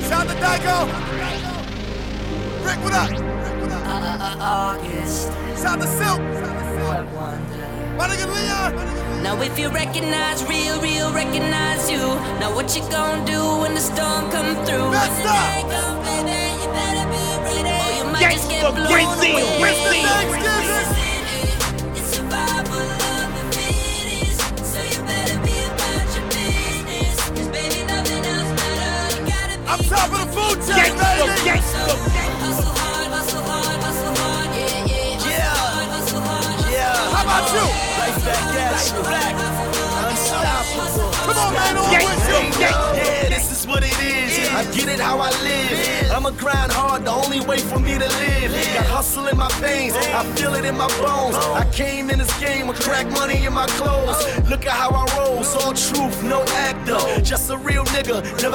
Shout out to Dyko. Rick, what up? August. Shout out to Silk. What wonder. My nigga Leon. Now if you recognize real recognize you. Now what you gon' do when the storm come through? That's up. Or you might just get blown away. Mr. Thanksgiving. It's survival of the fittest, so you better be about your business. 'Cause baby, nothing else matters. You gotta be I'm top of the food chain, baby. hustle hard, yeah. Hustle hard. How about you? Right back at you. Unstoppable. Come on, man, on with you. Yeah, this is what it is. I get it how I live. I'ma grind hard, the only way for me to live. Got hustle in my veins, I feel it in my bones. I came in this game with crack money in my clothes. Look at how I roll, it's all truth, no actor. Just a real nigga, never